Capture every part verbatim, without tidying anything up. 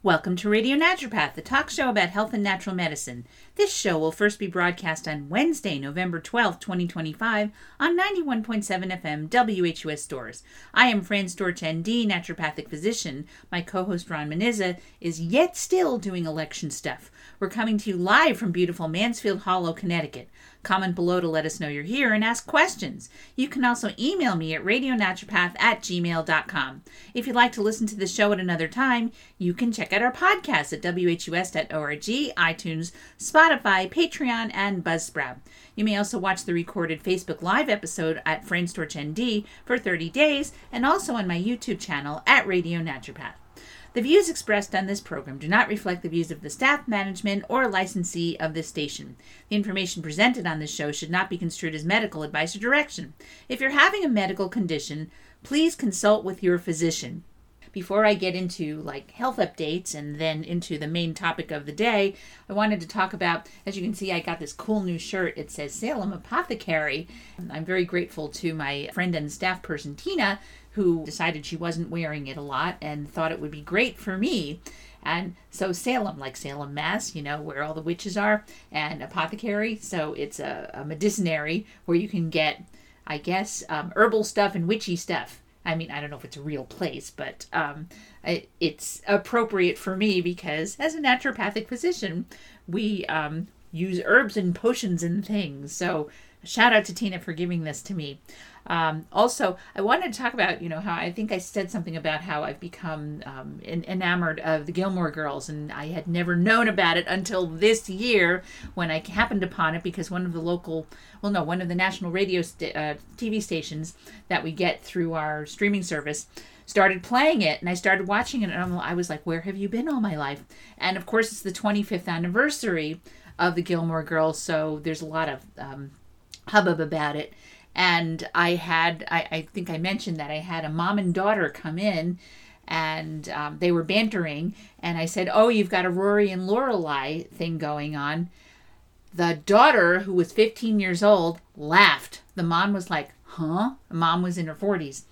Welcome to Radio Naturopath, the talk show about health and natural medicine. This show will first be broadcast on Wednesday, November twelfth, twenty twenty-five on ninety-one point seven F M W H U S Storrs. I am Fran Storch, N D, naturopathic physician. My co-host Ron Menizza is yet still doing election stuff. We're coming to you live from beautiful Mansfield Hollow, Connecticut. Comment below to let us know you're here and ask questions. You can also email me at radionaturopath at gmail dot com. If you'd like to listen to the show at another time, you can check out our podcast at W H U S dot org, iTunes, Spotify, Patreon, and Buzzsprout. You may also watch the recorded Facebook Live episode at Fran Storch N D for thirty days and also on my YouTube channel at Radio Naturopath. The views expressed on this program do not reflect the views of the staff, management, or licensee of this station. The information presented on this show should not be construed as medical advice or direction. If you're having a medical condition, please consult with your physician. Before I get into like health updates and then into the main topic of the day, I wanted to talk about, as you can see, I got this cool new shirt. It says Salem Apothecary. I'm very grateful to my friend and staff person, Tina, who decided she wasn't wearing it a lot and thought it would be great for me. And so Salem, like Salem, Mass, you know, where all the witches are, and apothecary. So it's a, a medicinary where you can get, I guess, um, herbal stuff and witchy stuff. I mean, I don't know if it's a real place, but um, it, it's appropriate for me because as a naturopathic physician, we um, use herbs and potions and things. So shout out to Tina for giving this to me. Um, also, I wanted to talk about, you know, how I think I said something about how I've become um, en- enamored of the Gilmore Girls, and I had never known about it until this year when I happened upon it because one of the local, well, no, one of the national radio st- uh, T V stations that we get through our streaming service started playing it, and I started watching it, and I was like, where have you been all my life? And of course, it's the twenty-fifth anniversary of the Gilmore Girls, so there's a lot of um, hubbub about it. And I had, I, I think I mentioned that I had a mom and daughter come in and um, they were bantering. And I said, oh, you've got a Rory and Lorelai thing going on. The daughter, who was fifteen years old, laughed. The mom was like, huh? The mom was in her forties.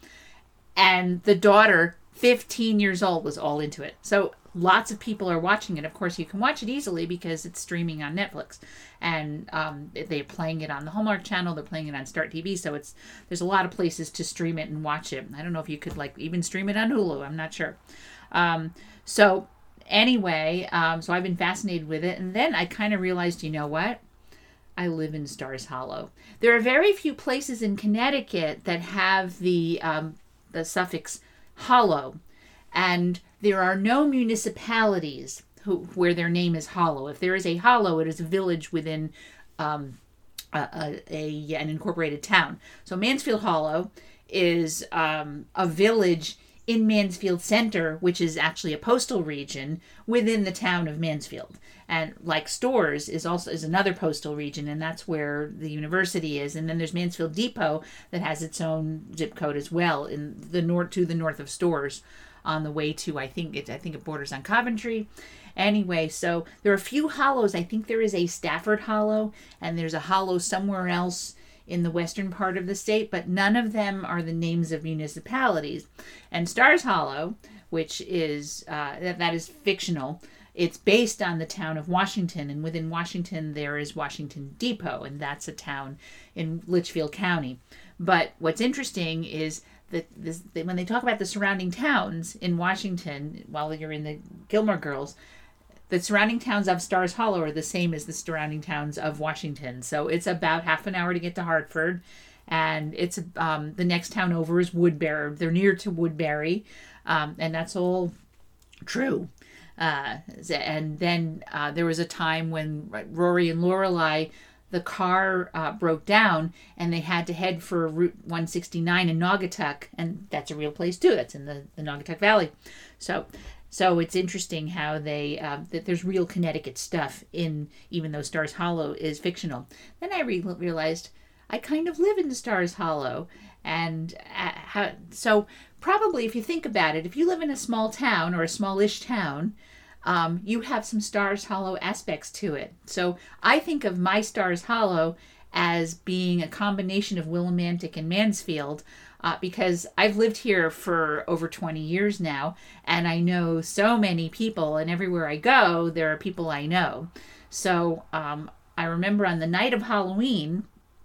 And the daughter, fifteen years old, was all into it. So lots of people are watching it. Of course, you can watch it easily because it's streaming on Netflix. And um, they're playing it on the Hallmark Channel. They're playing it on Start T V. So it's there's a lot of places to stream it and watch it. I don't know if you could like even stream it on Hulu. I'm not sure. Um, so anyway, um, so I've been fascinated with it. And then I kind of realized, you know what? I live in Stars Hollow. There are very few places in Connecticut that have the um, the suffix hollow. And there are no municipalities who, where their name is Hollow. If there is a Hollow, it is a village within um, a, a, a an incorporated town. So Mansfield Hollow is um, a village in Mansfield Center, which is actually a postal region within the town of Mansfield. And like Storrs is also is another postal region, and that's where the university is. And then there's Mansfield Depot that has its own zip code as well in the north to the north of Storrs. On the way to, I think it, I think it borders on Coventry. Anyway, so there are a few hollows. I think there is a Stafford Hollow, and there's a hollow somewhere else in the western part of the state, but none of them are the names of municipalities. And Stars Hollow, which is, uh, that, that is fictional, it's based on the town of Washington, and within Washington there is Washington Depot, and that's a town in Litchfield County. But what's interesting is that this, when they talk about the surrounding towns in Washington, while you're in the Gilmore Girls, the surrounding towns of Stars Hollow are the same as the surrounding towns of Washington. So it's about half an hour to get to Hartford, and it's um, the next town over is Woodbury. They're near to Woodbury, um, and that's all true. Uh, and then uh, there was a time when Rory and Lorelai, the car uh, broke down and they had to head for Route one sixty-nine in Naugatuck, and that's a real place too. That's in the, the Naugatuck Valley. So so it's interesting how they, uh, that there's real Connecticut stuff in, even though Stars Hollow is fictional. Then I re- realized I kind of live in Stars Hollow. And uh, how, so probably if you think about it, if you live in a small town or a smallish town, Um, you have some Stars Hollow aspects to it. So I think of my Stars Hollow as being a combination of Willimantic and Mansfield, uh, because I've lived here for over twenty years now, and I know so many people, and everywhere I go, there are people I know. So um, I remember on the night of Halloween,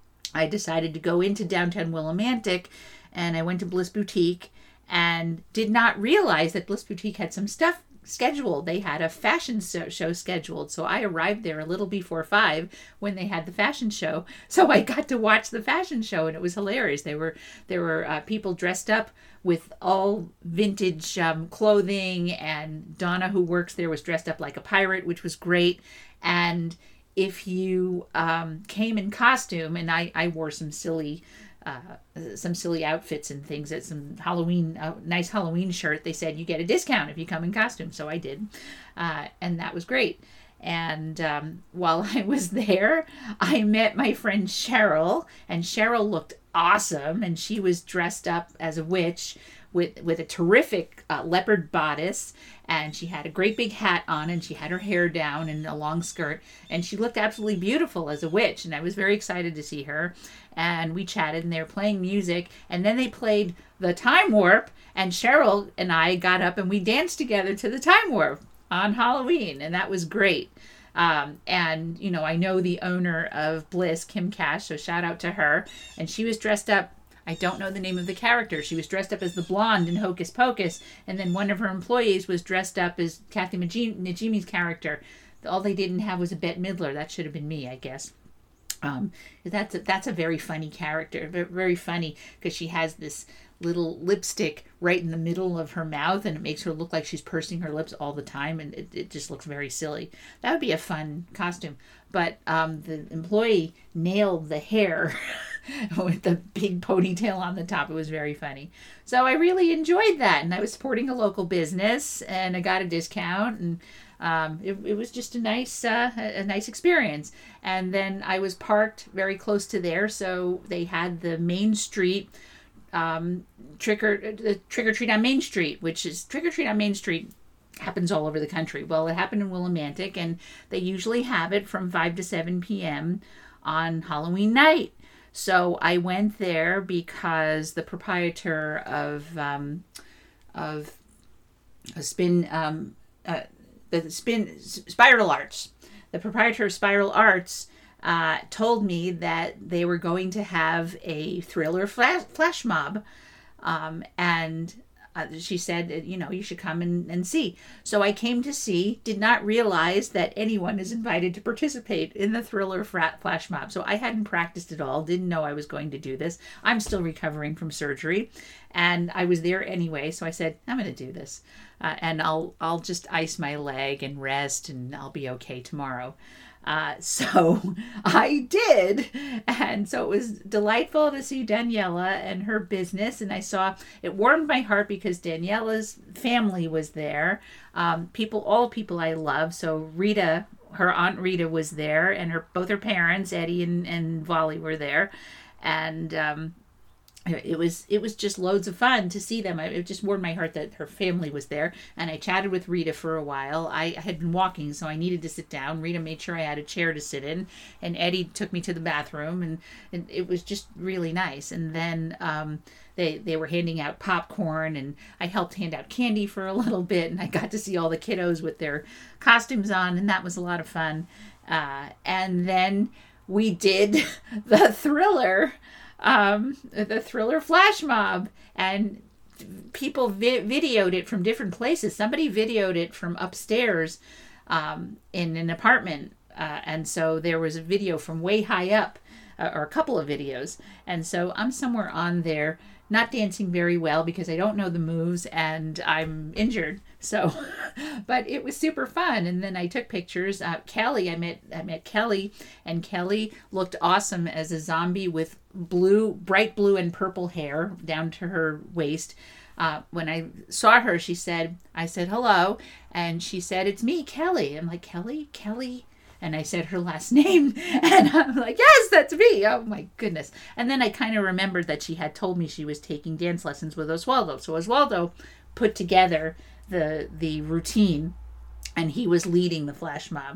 I decided to go into downtown Willimantic, and I went to Bliss Boutique, and did not realize that Bliss Boutique had some stuff scheduled. They had a fashion show scheduled. So I arrived there a little before five when they had the fashion show. So I got to watch the fashion show, and it was hilarious. They were there were uh, people dressed up with all vintage um, clothing, and Donna, who works there, was dressed up like a pirate, which was great. And if you um, came in costume, and I, I wore some silly Uh, some silly outfits and things, at some Halloween, uh, nice Halloween shirt, they said you get a discount if you come in costume. So I did. Uh, and that was great. And um, while I was there, I met my friend Cheryl, and Cheryl looked awesome. And she was dressed up as a witch with, with a terrific uh, leopard bodice. And she had a great big hat on, and she had her hair down and a long skirt. And she looked absolutely beautiful as a witch. And I was very excited to see her. And we chatted, and they were playing music. And then they played the Time Warp. And Cheryl and I got up, and we danced together to the Time Warp on Halloween. And that was great. Um, and, you know, I know the owner of Bliss, Kim Cash, so shout out to her. And she was dressed up. I don't know the name of the character. She was dressed up as the blonde in Hocus Pocus, and then one of her employees was dressed up as Kathy Najimy's character. All they didn't have was a Bette Midler. That should have been me, I guess. Um, that's a, that's a very funny character, very funny, because she has this little lipstick right in the middle of her mouth, and it makes her look like she's pursing her lips all the time, and it, it just looks very silly. That would be a fun costume. But um, the employee nailed the hair with the big ponytail on the top. It was very funny. So I really enjoyed that, and I was supporting a local business, and I got a discount, and um, it, it was just a nice uh, a nice experience. And then I was parked very close to there, so they had the Main Street um, trick or uh, trick or treat on Main Street, which is trick or treat on Main Street. Happens all over the country. Well, it happened in Willimantic, and they usually have it from five to seven p.m. on Halloween night. So I went there because the proprietor of um, of a spin um, uh, the spin Spiral Arts, the proprietor of Spiral Arts uh, told me that they were going to have a thriller flash, flash mob, um, and Uh, she said, you know, you should come and, and see. So I came to see, did not realize that anyone is invited to participate in the thriller frat flash mob. So I hadn't practiced at all, didn't know I was going to do this. I'm still recovering from surgery, and I was there anyway. So I said, I'm going to do this, uh, and I'll I'll just ice my leg and rest, and I'll be okay tomorrow. Uh, so I did. And so it was delightful to see Daniela and her business. And I saw, it warmed my heart because Daniela's family was there. Um, people, all people I love. So Rita, her Aunt Rita was there, and her, both her parents, Eddie and, and Wally, were there. And, um, It was it was just loads of fun to see them. It just warmed my heart that her family was there. And I chatted with Rita for a while. I had been walking, so I needed to sit down. Rita made sure I had a chair to sit in. And Eddie took me to the bathroom. And, and it was just really nice. And then um, they, they were handing out popcorn. And I helped hand out candy for a little bit. And I got to see all the kiddos with their costumes on. And that was a lot of fun. Uh, and then we did the thriller Um, the thriller flash mob, and people vi- videoed it from different places. Somebody videoed it from upstairs um, in an apartment, uh, and so there was a video from way high up, uh, or a couple of videos, and so I'm somewhere on there, not dancing very well because I don't know the moves and I'm injured. So, but it was super fun. And then I took pictures. Uh, Kelly, I met, I met Kelly, and Kelly looked awesome as a zombie with blue, bright blue and purple hair down to her waist. Uh, when I saw her, she said, I said, hello. And she said, it's me, Kelly. I'm like, Kelly, Kelly. And I said her last name, and I'm like, yes, that's me. Oh my goodness. And then I kind of remembered that she had told me she was taking dance lessons with Oswaldo. So Oswaldo put together the the routine, and he was leading the flash mob.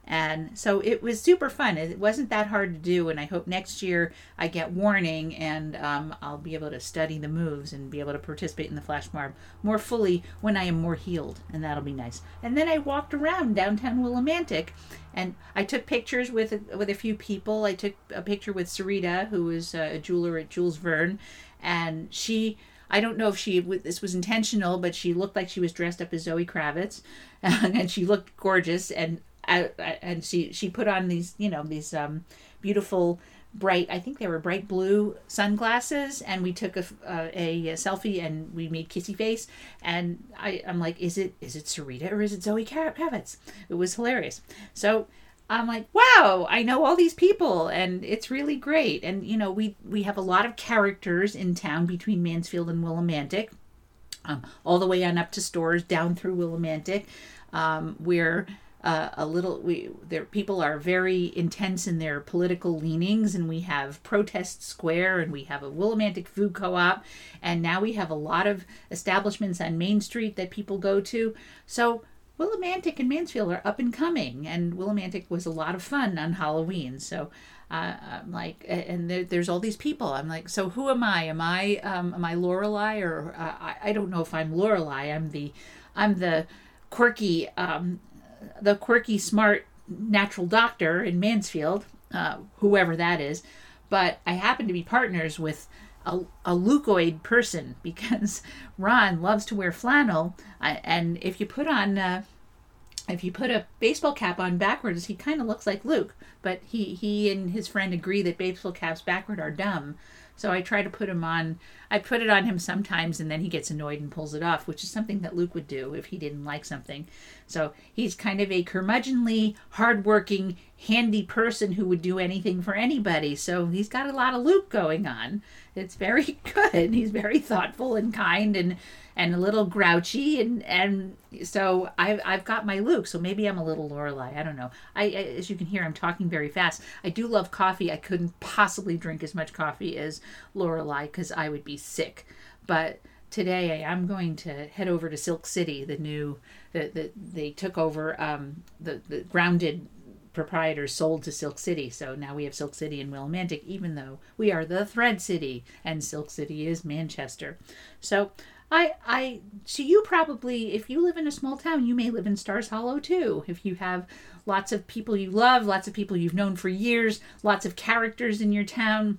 And so it was super fun. It wasn't that hard to do, and I hope next year I get warning and um, I'll be able to study the moves and be able to participate in the flash mob more fully when I am more healed, and that'll be nice. And then I walked around downtown Willimantic, and I took pictures with a, with a few people. I took a picture with Sarita, who is a jeweler at Jules Verne, and she... I don't know if she this was intentional, but she looked like she was dressed up as Zoe Kravitz, and she looked gorgeous. And I, and she she put on these you know these um, beautiful bright I think they were bright blue sunglasses, and we took a, uh, a, a selfie and we made kissy face. And I I'm like, is it is it Sarita or is it Zoe Kravitz? It was hilarious. So I'm like, wow, I know all these people, and it's really great. And, you know, we, we have a lot of characters in town between Mansfield and Willimantic, um, all the way on up to Storrs, down through Willimantic. Um, we're uh, a little, we there people are very intense in their political leanings, and we have Protest Square, and we have a Willimantic Food Co-op, and now we have a lot of establishments on Main Street that people go to. So Willimantic and Mansfield are up and coming, and Willimantic was a lot of fun on Halloween. So uh, I'm like, and there, there's all these people. I'm like, so who am I? Am I um, am I Lorelei, or uh, I, I don't know if I'm Lorelei. I'm the I'm the quirky um, the quirky smart natural doctor in Mansfield, uh, whoever that is. But I happen to be partners with a, a leucoid person, because Ron loves to wear flannel, uh, and if you put on uh, if you put a baseball cap on backwards, he kind of looks like Luke. But he he and his friend agree that baseball caps backward are dumb. So I try to put him on. I put it on him sometimes, and then he gets annoyed and pulls it off, which is something that Luke would do if he didn't like something. So he's kind of a curmudgeonly, hardworking, handy person who would do anything for anybody. So he's got a lot of Luke going on. It's very good. He's very thoughtful and kind, and and a little grouchy, and and so I've I've got my Luke. So maybe I'm a little Lorelei. I don't know. I, I as you can hear, I'm talking very fast. I do love coffee. I couldn't possibly drink as much coffee as Lorelei, because I would be sick. But today I'm going to head over to Silk City, the new that the, they took over. Um, the the Grounded proprietors sold to Silk City, so now we have Silk City in Willimantic, even though we are the Thread City, and Silk City is Manchester. So I, I, so you probably, if you live in a small town, you may live in Stars Hollow too. If you have lots of people you love, lots of people you've known for years, lots of characters in your town,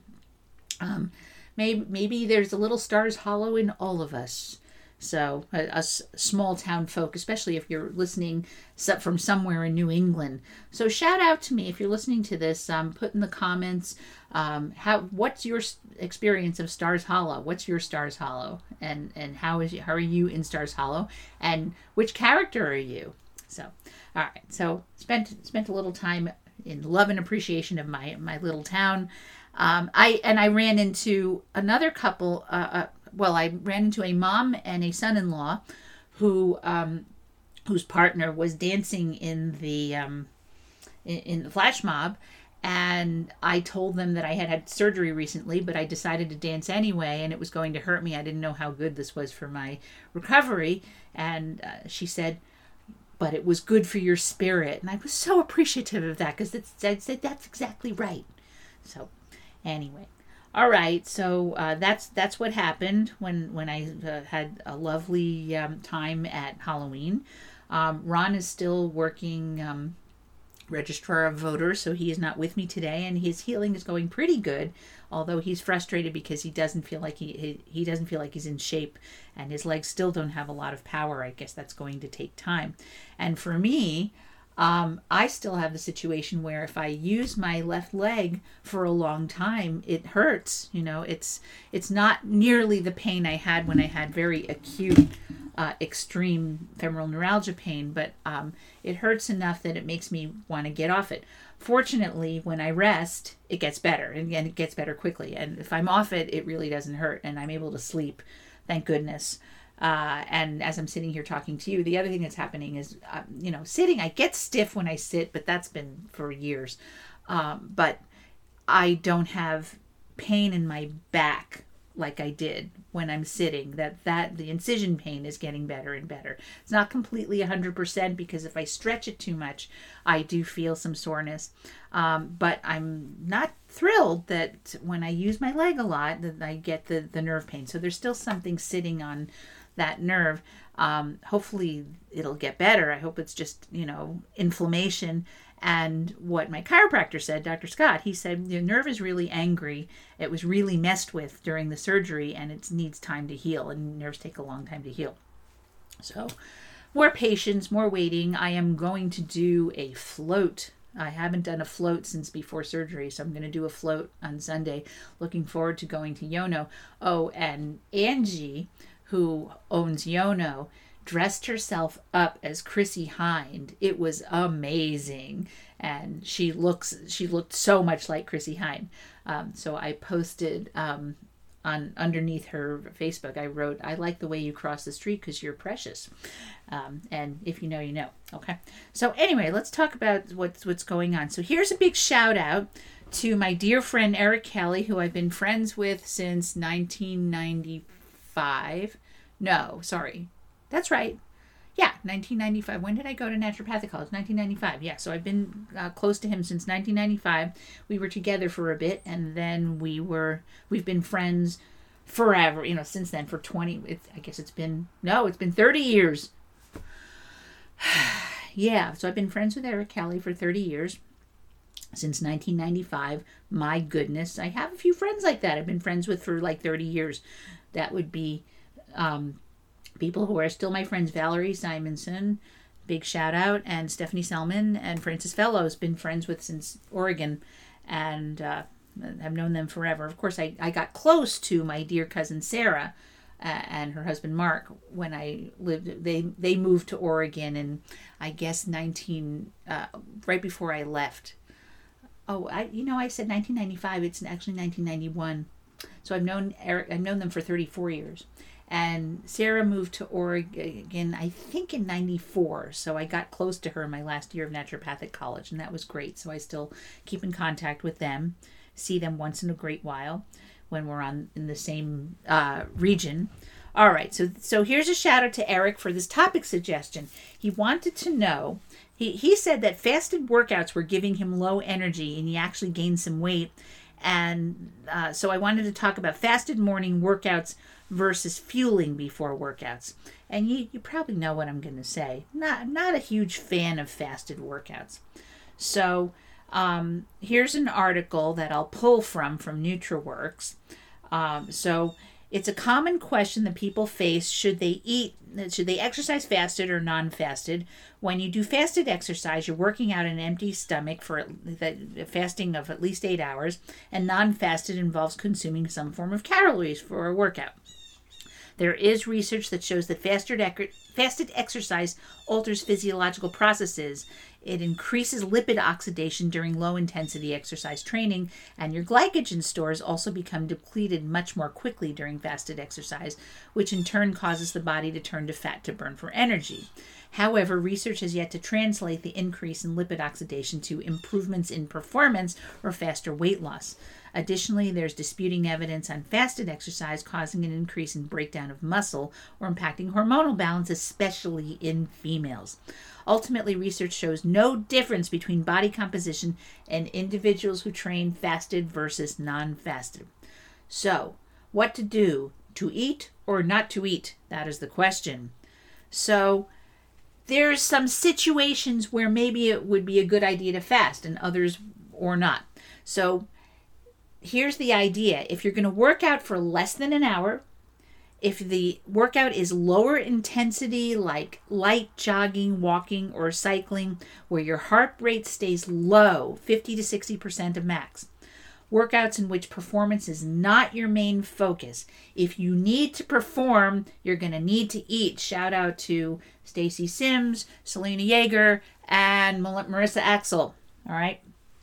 um, maybe maybe there's a little Stars Hollow in all of us. So a, a s- small town folk, especially if you're listening from somewhere in New England. So shout out to me if you're listening to this. Um, put in the comments um, how what's your experience of Stars Hollow? What's your Stars Hollow, and and how is how are you in Stars Hollow, and which character are you? So all right. So spent spent a little time in love and appreciation of my my little town. Um, I and I ran into another couple. Uh, uh, well, I ran into a mom and a son-in-law who um, whose partner was dancing in the um, in, in the flash mob, and I told them that I had had surgery recently, but I decided to dance anyway, and it was going to hurt me. I didn't know how good this was for my recovery, and uh, she said, but it was good for your spirit. And I was so appreciative of that, because I said, that's exactly right. So anyway, all right. So uh, that's that's what happened when, when I uh, had a lovely um, time at Halloween. Um, Ron is still working um, registrar of voters, so he is not with me today, and his healing is going pretty good, although he's frustrated because he doesn't feel like he, he he doesn't feel like he's in shape, and his legs still don't have a lot of power. I guess that's going to take time. And for me, um, I still have the situation where if I use my left leg for a long time, it hurts. You know, it's it's not nearly the pain I had when I had very acute Uh, extreme femoral neuralgia pain, but um, it hurts enough that it makes me want to get off it. Fortunately, when I rest, it gets better, and again, it gets better quickly. And if I'm off it, it really doesn't hurt, and I'm able to sleep, thank goodness. Uh, and as I'm sitting here talking to you, the other thing that's happening is, uh, you know, sitting, I get stiff when I sit, but that's been for years. Um, but I don't have pain in my back like I did when I'm sitting, that, that the incision pain is getting better and better. It's not completely one hundred percent because if I stretch it too much, I do feel some soreness. Um, but I'm not thrilled that when I use my leg a lot, that I get the, the nerve pain. So there's still something sitting on that nerve. Um, hopefully it'll get better. I hope it's just, you know, inflammation. And what my chiropractor said, Doctor Scott, he said the nerve is really angry. It was really messed with during the surgery and it needs time to heal, and nerves take a long time to heal. So more patience, more waiting. I am going to do a float. I haven't done a float since before surgery, so I'm going to do a float on Sunday. Looking forward to going to Yono. Oh, and Angie, who owns Yono, dressed herself up as Chrissie Hynde. It was amazing. And she looks, she looked so much like Chrissie Hynde. Um, so I posted um, on underneath her Facebook, I wrote, I like the way you cross the street because you're precious. Um, and if you know, you know. Okay. So anyway, let's talk about what's, what's going on. So here's a big shout out to my dear friend Eric Kelly, who I've been friends with since nineteen ninety-five. No, sorry. That's right. Yeah, nineteen ninety-five. When did I go to naturopathic college? nineteen ninety-five. Yeah, so I've been uh, close to him since nineteen ninety-five. We were together for a bit, and then we were, we've been friends forever, you know, since then for twenty, it, I guess it's been, no, it's been thirty years. Yeah, so I've been friends with Eric Kelly for thirty years. Since nineteen ninety-five. My goodness, I have a few friends like that I've been friends with for like thirty years. That would be um, people who are still my friends. Valerie Simonson, big shout out, and Stephanie Selman and Francis Fellows, been friends with since Oregon, and uh, I've known them forever. Of course, I, I got close to my dear cousin Sarah uh, and her husband Mark when I lived. They they moved to Oregon, and I guess nineteen uh, right before I left. Oh, I you know I said nineteen ninety-five. It's actually nineteen ninety-one. So I've known Eric. I've known them for thirty-four years. And Sarah moved to Oregon, I think in ninety-four. So I got close to her in my last year of naturopathic college, and that was great. So I still keep in contact with them, see them once in a great while when we're on in the same uh, region. All right, so so here's a shout out to Eric for this topic suggestion. He wanted to know, he, he said that fasted workouts were giving him low energy and he actually gained some weight. And uh, so I wanted to talk about fasted morning workouts versus fueling before workouts. And you, you probably know what I'm going to say. Not, not a huge fan of fasted workouts. So um, here's an article that I'll pull from, from NutraWorks. Um, so it's a common question that people face. Should they eat, should they exercise fasted or non-fasted? When you do fasted exercise, you're working out an empty stomach for the fasting of at least eight hours, and non-fasted involves consuming some form of calories for a workout. There is research that shows that fasted, ec- fasted exercise alters physiological processes. It increases lipid oxidation during low-intensity exercise training, and your glycogen stores also become depleted much more quickly during fasted exercise, which in turn causes the body to turn to fat to burn for energy. However, research has yet to translate the increase in lipid oxidation to improvements in performance or faster weight loss. Additionally, there's disputing evidence on fasted exercise causing an increase in breakdown of muscle or impacting hormonal balance, especially in females. Ultimately, research shows no difference between body composition and individuals who train fasted versus non-fasted. So, what to do? To eat or not to eat? That is the question. So, there's some situations where maybe it would be a good idea to fast and others or not. So, here's the idea. If you're going to work out for less than an hour, if the workout is lower intensity, like light jogging, walking, or cycling, where your heart rate stays low, fifty to sixty percent of max. Workouts in which performance is not your main focus. If you need to perform, you're going to need to eat. Shout out to Stacy Sims, Selena Yeager, and Marissa Axel. All right.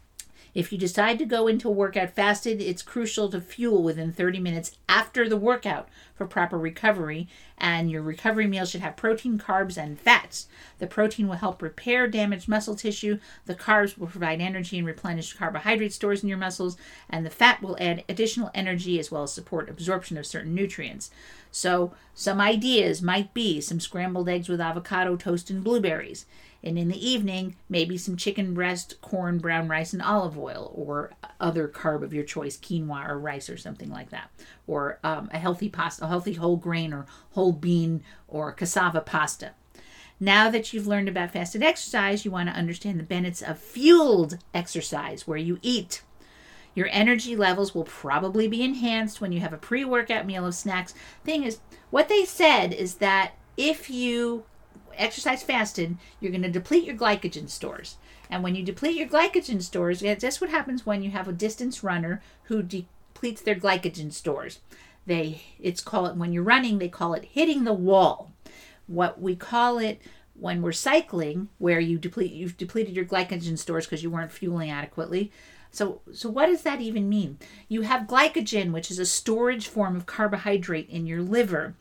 If you decide to go into a workout fasted, it's crucial to fuel within thirty minutes after the workout for proper recovery. And your recovery meal should have protein, carbs, and fats. The protein will help repair damaged muscle tissue. The carbs will provide energy and replenish carbohydrate stores in your muscles. And the fat will add additional energy as well as support absorption of certain nutrients. So some ideas might be some scrambled eggs with avocado, toast, and blueberries. And in the evening, maybe some chicken breast, corn, brown rice, and olive oil, or other carb of your choice, quinoa or rice or something like that. Or um, a healthy pasta, a healthy whole grain or whole bean or cassava pasta. Now that you've learned about fasted exercise, you want to understand the benefits of fueled exercise, where you eat. Your energy levels will probably be enhanced when you have a pre-workout meal of snacks. Thing is, what they said is that if you exercise fasted, you're going to deplete your glycogen stores. And when you deplete your glycogen stores, that's what happens when you have a distance runner who depletes their glycogen stores. They, it's called, when you're running, they call it hitting the wall. What we call it when we're cycling, where you deplete, you've depleted your glycogen stores because you weren't fueling adequately. So, so what does that even mean? You have glycogen, which is a storage form of carbohydrate in your liver.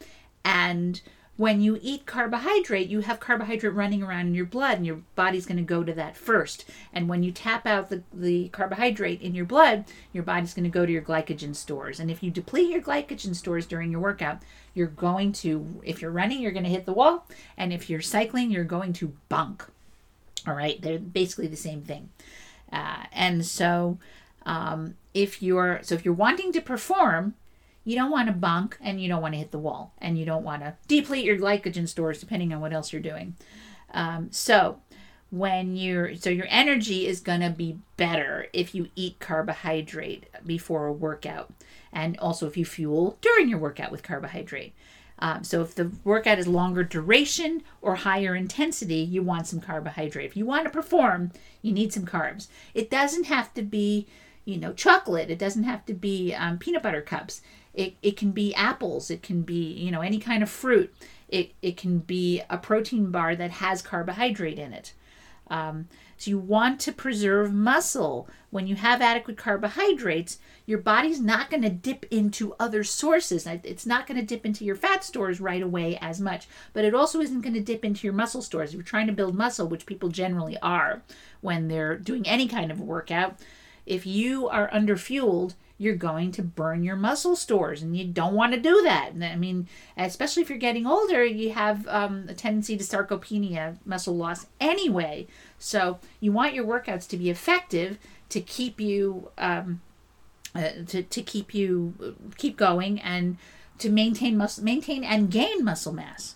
And when you eat carbohydrate, you have carbohydrate running around in your blood, and your body's going to go to that first. And when you tap out the, the carbohydrate in your blood, your body's going to go to your glycogen stores. And if you deplete your glycogen stores during your workout, you're going to, if you're running, you're going to hit the wall. And if you're cycling, you're going to bunk. All right? They're basically the same thing. Uh, and so um, if you're, so if you're wanting to perform, you don't want to bunk, and you don't want to hit the wall, and you don't want to deplete your glycogen stores, depending on what else you're doing. Um, so when you're, so your energy is going to be better if you eat carbohydrate before a workout, and also if you fuel during your workout with carbohydrate. Um, so if the workout is longer duration or higher intensity, you want some carbohydrate. If you want to perform, you need some carbs. It doesn't have to be, you know, chocolate. It doesn't have to be um, peanut butter cups. It it can be apples. It can be, you know, any kind of fruit. It it can be a protein bar that has carbohydrate in it. Um, so you want to preserve muscle. When you have adequate carbohydrates, your body's not going to dip into other sources. It's not going to dip into your fat stores right away as much, but it also isn't going to dip into your muscle stores. If you're trying to build muscle, which people generally are when they're doing any kind of workout, if you are underfueled, you're going to burn your muscle stores, and you don't want to do that. I mean, especially if you're getting older, you have um, a tendency to sarcopenia, muscle loss anyway. So you want your workouts to be effective to keep you um, uh, to to keep you keep going and to maintain muscle, maintain and gain muscle mass.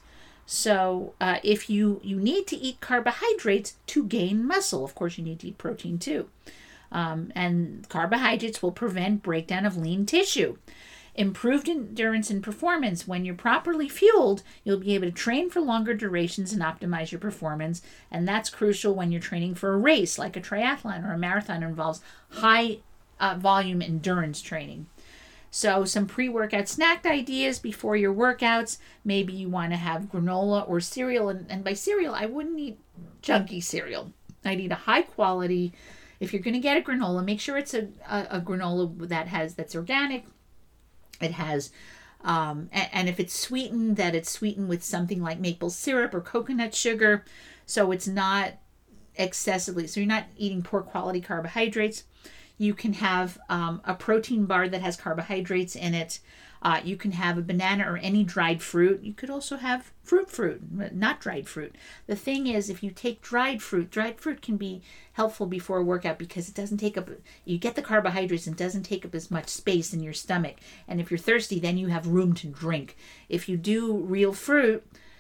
So uh, if you you need to eat carbohydrates to gain muscle, of course you need to eat protein too. Um, and carbohydrates will prevent breakdown of lean tissue. Improved endurance and performance. When you're properly fueled, you'll be able to train for longer durations and optimize your performance. And that's crucial when you're training for a race, like a triathlon or a marathon. It involves high uh, volume endurance training. So some pre-workout snack ideas before your workouts. Maybe you want to have granola or cereal. And, and by cereal, I wouldn't eat junky cereal. I'd eat a high quality. If you're going to get a granola, make sure it's a, a, a granola that has that's organic. It has, um, and, and if it's sweetened, that it's sweetened with something like maple syrup or coconut sugar, so it's not excessively, so you're not eating poor quality carbohydrates. You can have um, a protein bar that has carbohydrates in it. Uh, you can have a banana or any dried fruit. You could also have fruit fruit, not dried fruit. The thing is, if you take dried fruit, dried fruit can be helpful before a workout because it doesn't take up, you get the carbohydrates and it doesn't take up as much space in your stomach. And if you're thirsty, then you have room to drink. If you do real fruit,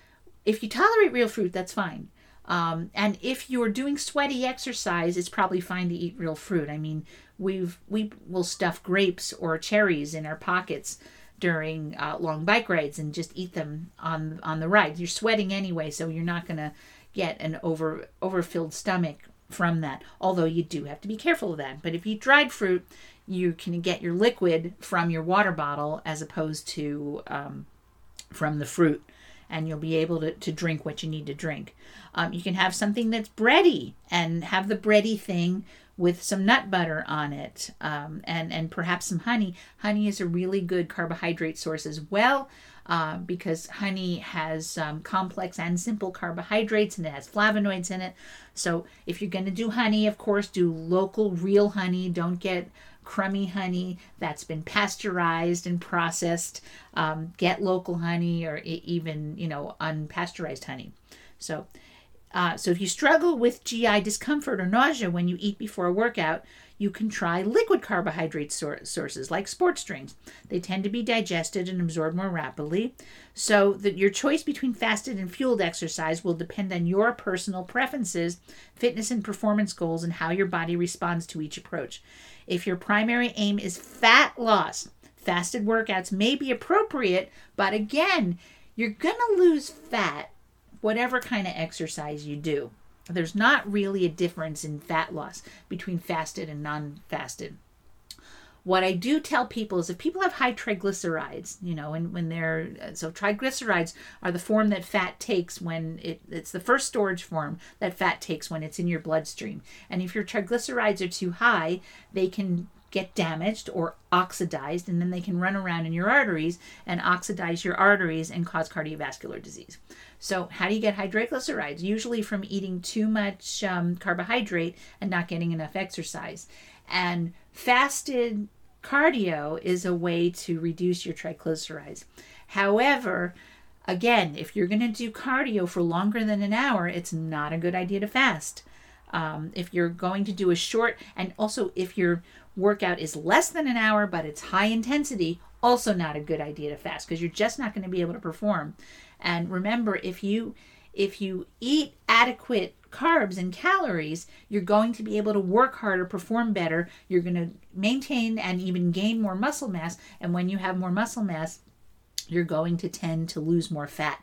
if you tolerate real fruit, that's fine. Um, and if you're doing sweaty exercise, it's probably fine to eat real fruit. I mean, we've we will stuff grapes or cherries in our pockets during uh, long bike rides and just eat them on on the ride. You're sweating anyway, so you're not going to get an over overfilled stomach from that. Although you do have to be careful of that. But if you eat dried fruit, you can get your liquid from your water bottle as opposed to um, from the fruit. And you'll be able to, to drink what you need to drink. Um, you can have something that's bready and have the bready thing with some nut butter on it, um, and, and perhaps some honey. Honey is a really good carbohydrate source as well. uh, because honey has um, complex and simple carbohydrates, and it has flavonoids in it. So if you're going to do honey, of course, do local, real honey. Don't get crummy honey that's been pasteurized and processed. Um, get local honey, or even, you know, unpasteurized honey. So, uh, so if you struggle with G I discomfort or nausea when you eat before a workout, you can try liquid carbohydrate sor- sources like sports drinks. They tend to be digested and absorbed more rapidly. So that your choice between fasted and fueled exercise will depend on your personal preferences, fitness and performance goals, and how your body responds to each approach. If your primary aim is fat loss, fasted workouts may be appropriate, but again, you're going to lose fat whatever kind of exercise you do. There's not really a difference in fat loss between fasted and non-fasted. What I do tell people is if people have high triglycerides, you know, and when they're, so triglycerides are the form that fat takes when it, it's the first storage form that fat takes when it's in your bloodstream. And if your triglycerides are too high, they can get damaged or oxidized, and then they can run around in your arteries and oxidize your arteries and cause cardiovascular disease. So how do you get high triglycerides? Usually from eating too much um, carbohydrate and not getting enough exercise. And fasted cardio is a way to reduce your triglycerides. However, again, if you're going to do cardio for longer than an hour, it's not a good idea to fast. Um, if you're going to do a short, and also if your workout is less than an hour but it's high intensity, also not a good idea to fast, because you're just not going to be able to perform. And remember, if you if you eat adequate carbs and calories, you're going to be able to work harder, perform better. You're going to maintain and even gain more muscle mass. And when you have more muscle mass, you're going to tend to lose more fat.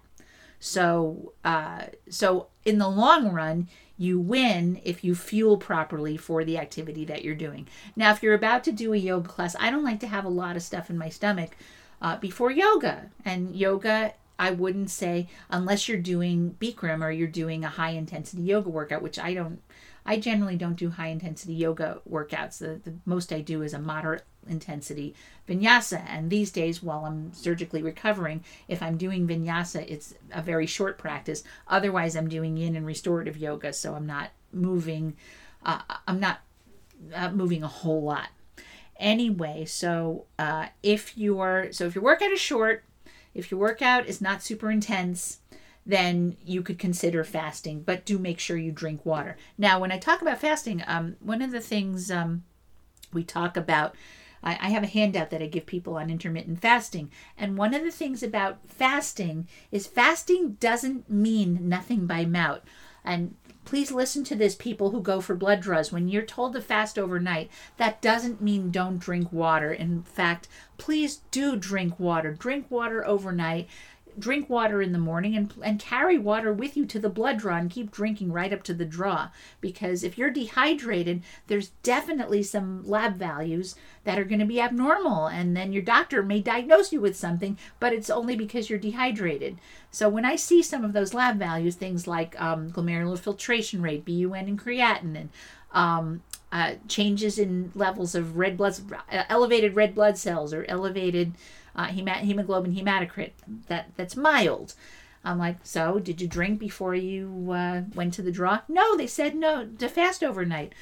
So, uh, so in the long run, you win if you fuel properly for the activity that you're doing. Now, if you're about to do a yoga class, I don't like to have a lot of stuff in my stomach uh, before yoga. And yoga, I wouldn't say, unless you're doing Bikram or you're doing a high intensity yoga workout, which I don't, I generally don't do high intensity yoga workouts. The, the most I do is a moderate intensity vinyasa. And these days, while I'm surgically recovering, if I'm doing vinyasa, it's a very short practice. Otherwise, I'm doing yin and restorative yoga, so I'm not moving, uh, I'm not uh, moving a whole lot. Anyway, so uh, if your so if your workout is short, if your workout is not super intense, then you could consider fasting, but do make sure you drink water. Now, when I talk about fasting, um, one of the things um, we talk about, I, I have a handout that I give people on intermittent fasting. And one of the things about fasting is fasting doesn't mean nothing by mouth. And please listen to this, people who go for blood draws. When you're told to fast overnight, that doesn't mean don't drink water. In fact, please do drink water. Drink water overnight. Drink water in the morning, and and carry water with you to the blood draw and keep drinking right up to the draw. Because if you're dehydrated, there's definitely some lab values that are going to be abnormal, and then your doctor may diagnose you with something, but it's only because you're dehydrated. So when I see some of those lab values, things like um, glomerular filtration rate, B U N and creatinine, um, uh, changes in levels of red blood, uh, elevated red blood cells or elevated Uh, hemoglobin hematocrit, that that's mild. I'm like, so did you drink before you uh, went to the draw? No, they said no, to fast overnight.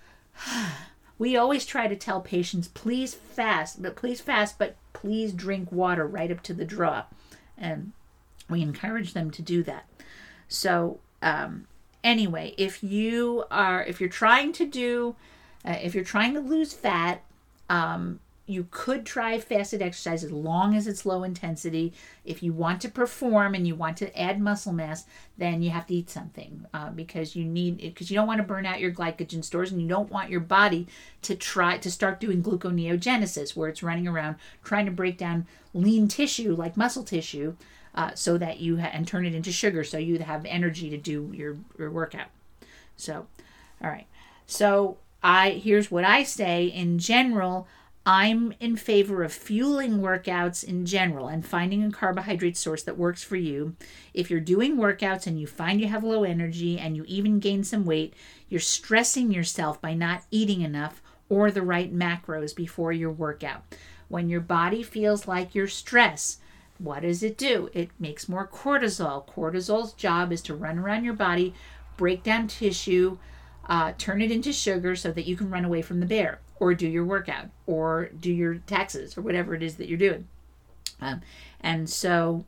We always try to tell patients, please fast, but please fast, but please drink water right up to the draw. And we encourage them to do that. So um, anyway, if you are, if you're trying to do, uh, if you're trying to lose fat, um, you could try fasted exercise as long as it's low intensity. If you want to perform and you want to add muscle mass, then you have to eat something uh, because you need because you don't want to burn out your glycogen stores, and you don't want your body to try to start doing gluconeogenesis, where it's running around trying to break down lean tissue like muscle tissue, uh, so that you ha- and turn it into sugar, so you have energy to do your your workout. So, all right. So I here's what I say in general. I'm in favor of fueling workouts in general and finding a carbohydrate source that works for you. If you're doing workouts and you find you have low energy and you even gain some weight, you're stressing yourself by not eating enough or the right macros before your workout. When your body feels like you're stressed, What does it do? It makes more cortisol. Cortisol's job is to run around your body, break down tissue, uh, turn it into sugar so that you can run away from the bear or do your workout or do your taxes or whatever it is that you're doing. Um, and so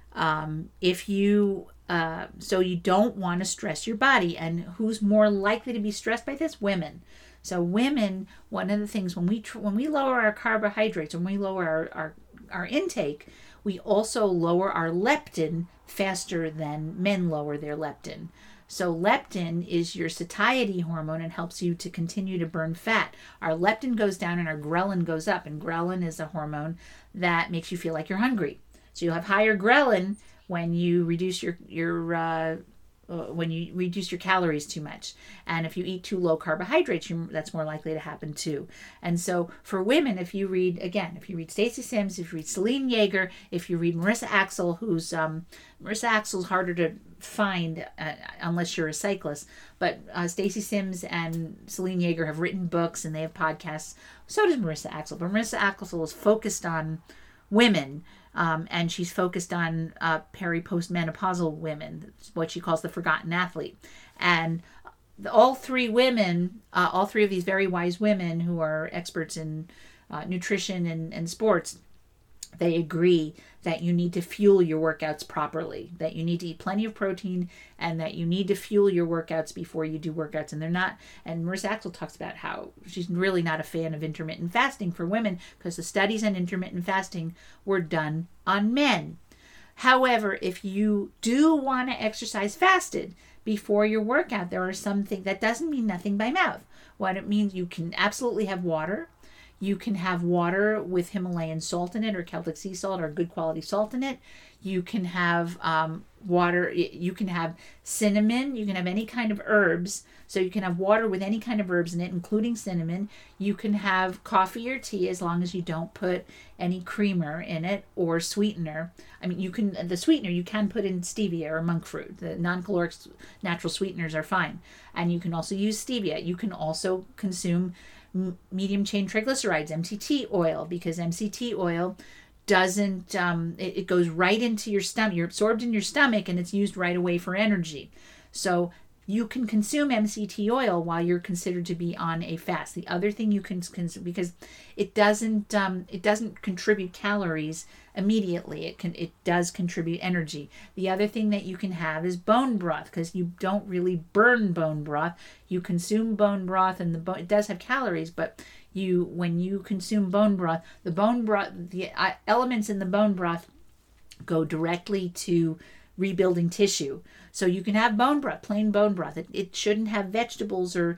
um, if you, uh, so you don't want to stress your body. And who's more likely to be stressed by this? Women. So women, one of the things when we, tr- when we lower our carbohydrates, when we lower our, our, our intake, we also lower our leptin faster than men lower their leptin. So leptin is your satiety hormone and helps you to continue to burn fat. Our leptin goes down and our ghrelin goes up. And ghrelin is a hormone that makes you feel like you're hungry. So you'll have higher ghrelin when you reduce your, your uh, uh, when you reduce your calories too much. And if you eat too low carbohydrates, you, that's more likely to happen too. And so for women, if you read, again, if you read Stacy Sims, if you read Celine Yeager, if you read Marissa Axel, who's, um, Marissa Axel's harder to find uh, unless you're a cyclist, but uh, Stacy Sims and Celine Yeager have written books and they have podcasts. So does Marissa Axel, but Marissa Axel is focused on women, um, and she's focused on uh, peri-postmenopausal women, what she calls the forgotten athlete. And the, all three women, uh, all three of these very wise women who are experts in uh, nutrition and, and sports, they agree that you need to fuel your workouts properly, that you need to eat plenty of protein, and that you need to fuel your workouts before you do workouts. And they're not, and Marissa Axel talks about how she's really not a fan of intermittent fasting for women because the studies on intermittent fasting were done on men. However, if you do want to exercise fasted before your workout, there are some things that doesn't mean nothing by mouth. What it means, you can absolutely have water. You can have water with Himalayan salt in it or Celtic sea salt or good quality salt in it. You can have um, water. You can have cinnamon. You can have any kind of herbs. So you can have water with any kind of herbs in it, including cinnamon. You can have coffee or tea as long as you don't put any creamer in it or sweetener. I mean, you can, the sweetener, you can put in stevia or monk fruit. The non-caloric natural sweeteners are fine. And you can also use stevia. You can also consume medium chain triglycerides, M C T oil, because M C T oil doesn't, um, it, it goes right into your stomach. You're absorbed in your stomach and it's used right away for energy. So you can consume M C T oil while you're considered to be on a fast. The other thing you can consume, because it doesn't, um, it doesn't contribute calories immediately. It can, it does contribute energy. The other thing that you can have is bone broth, because you don't really burn bone broth. You consume bone broth, and the bone, it does have calories, but you, when you consume bone broth, the bone broth, the uh, elements in the bone broth go directly to rebuilding tissue. So you can have bone broth, plain bone broth. It, it shouldn't have vegetables or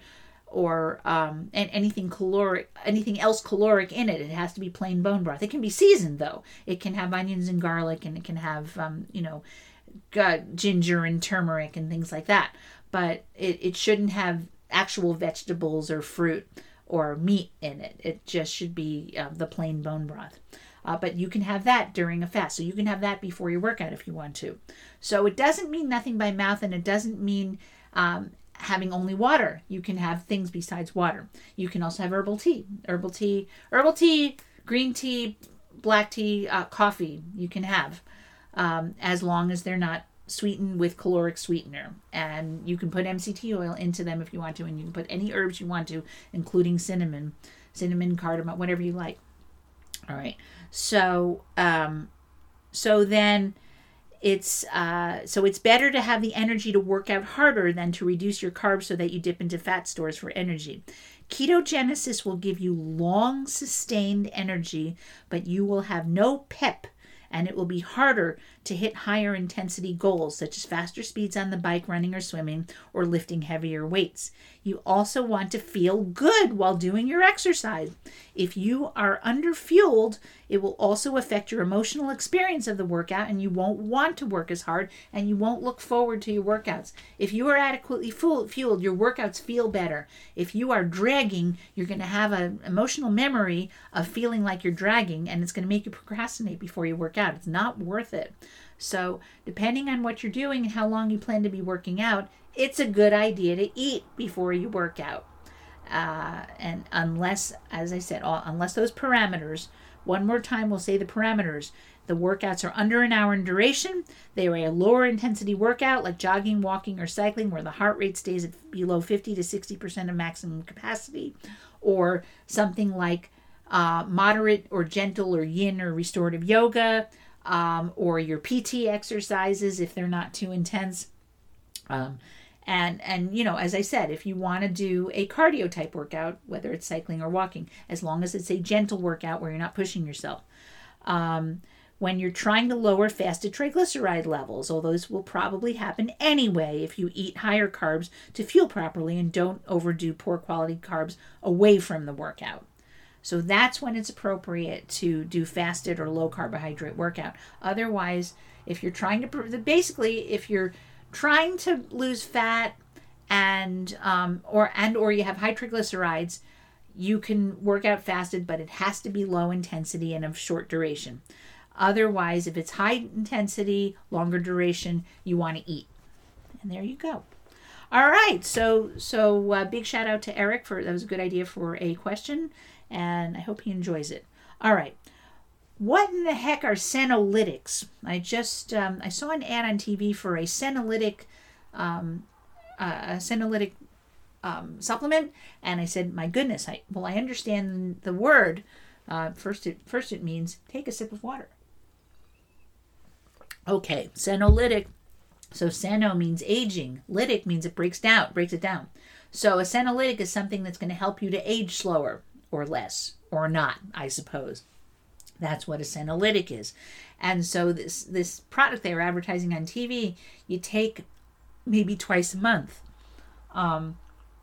or um, and anything caloric, anything else caloric in it. It has to be plain bone broth. It can be seasoned though. It can have onions and garlic, and it can have um, you know uh, ginger and turmeric and things like that. But it, it shouldn't have actual vegetables or fruit or meat in it. It just should be uh, the plain bone broth. Uh, but you can have that during a fast. So you can have that before your workout if you want to. So it doesn't mean nothing by mouth, and it doesn't mean um, having only water. You can have things besides water. You can also have herbal tea. Herbal tea, herbal tea, green tea, black tea, uh, coffee you can have um, as long as they're not sweetened with caloric sweetener. And you can put M C T oil into them if you want to, and you can put any herbs you want to, including cinnamon, cinnamon, cardamom, whatever you like. All right. So, um, so then it's, uh, so it's better to have the energy to work out harder than to reduce your carbs so that you dip into fat stores for energy. Ketogenesis will give you long sustained energy, but you will have no pep, and it will be harder to hit higher intensity goals such as faster speeds on the bike, running or swimming, or lifting heavier weights. You also want to feel good while doing your exercise. If you are underfueled, it will also affect your emotional experience of the workout, and you won't want to work as hard, and you won't look forward to your workouts. If you are adequately fueled, your workouts feel better. If you are dragging, you're going to have an emotional memory of feeling like you're dragging, and it's going to make you procrastinate before you work out. It's not worth it. So depending on what you're doing and how long you plan to be working out, it's a good idea to eat before you work out. Uh, and unless, as I said, all, unless those parameters One more time, we'll say the parameters. The workouts are under an hour in duration. They are a lower intensity workout like jogging, walking, or cycling where the heart rate stays at below fifty to sixty percent of maximum capacity, or something like uh, moderate or gentle or yin or restorative yoga, um, or your P T exercises if they're not too intense. Um, and, and, you know, as I said, if you want to do a cardio type workout, whether it's cycling or walking, as long as it's a gentle workout where you're not pushing yourself. Um, when you're trying to lower fasted triglyceride levels, although this will probably happen anyway if you eat higher carbs to fuel properly and don't overdo poor quality carbs away from the workout. So that's when it's appropriate to do fasted or low carbohydrate workout. Otherwise, if you're trying to, basically, if you're trying to lose fat and um, or and or you have high triglycerides, you can work out fasted, but it has to be low intensity and of short duration. Otherwise, if it's high intensity, longer duration, you want to eat. And there you go. All right, so so uh, big shout out to Eric for that was a good idea for a question, and I hope he enjoys it. All right. What in the heck are senolytics? I just, um, I saw an ad on T V for a senolytic, um, uh, a senolytic um, supplement, and I said, my goodness, I well, I understand the word. Uh, first, it first it means take a sip of water. Okay, senolytic. So seno means aging. Lytic means it breaks down, breaks it down. So a senolytic is something that's going to help you to age slower or less, or not, I suppose. That's what a senolytic is. And so this this product they were advertising on T V, you take maybe twice a month. Um,